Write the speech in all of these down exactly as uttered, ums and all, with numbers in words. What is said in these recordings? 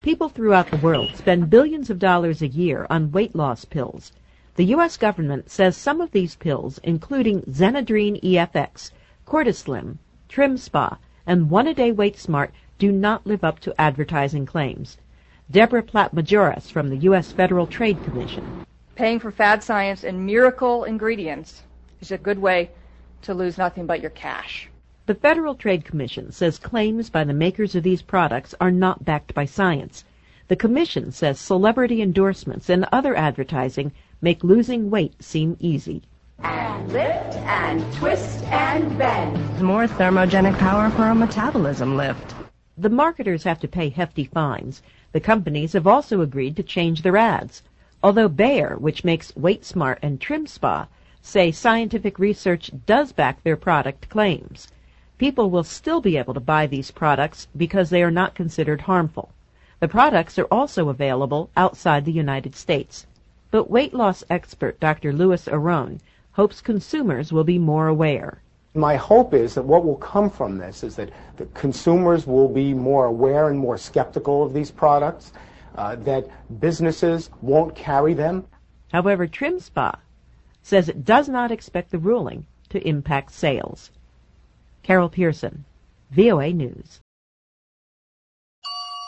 People throughout the world spend billions of dollars a year on weight loss pills. The U S government says some of these pills, including Xenadrine E F X, Cortislim, Trim Spa, and One-A-Day Weight Smart, do not live up to advertising claims. Deborah Platt-Majoras from the U S Federal Trade Commission. Paying for fad science and miracle ingredients is a good way to lose nothing but your cash. The Federal Trade Commission says claims by the makers of these products are not backed by science. The Commission says celebrity endorsements and other advertising make losing weight seem easy. And lift and twist and bend. More thermogenic power for a metabolism lift. The marketers have to pay hefty fines. The companies have also agreed to change their ads. Although Bayer, which makes Weight Smart and Trim Spa, say scientific research does back their product claims, people will still be able to buy these products because they are not considered harmful. The products are also available outside the United States. But weight loss expert Doctor Louis Aron hopes consumers will be more aware. My hope is that what will come from this is that the consumers will be more aware and more skeptical of these products, uh, that businesses won't carry them. However, Trim Spa says it does not expect the ruling to impact sales. Carol Pearson, V O A News.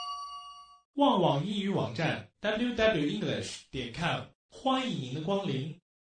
旺网英语网站 double u double u double u 点 english 点 com 欢迎您的光临。